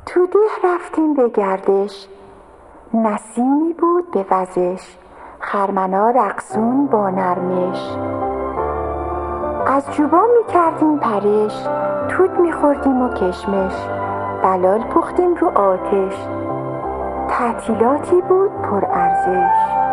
تو ده رفتیم به گردش، نسیمی بود به وزش، خرمنا رقصون با نرمش. از جوبا می کردیم پرش، توت می خوردیم و کشمش، بلال پختیم رو آتش، تعطیلاتی بود پر ارزش.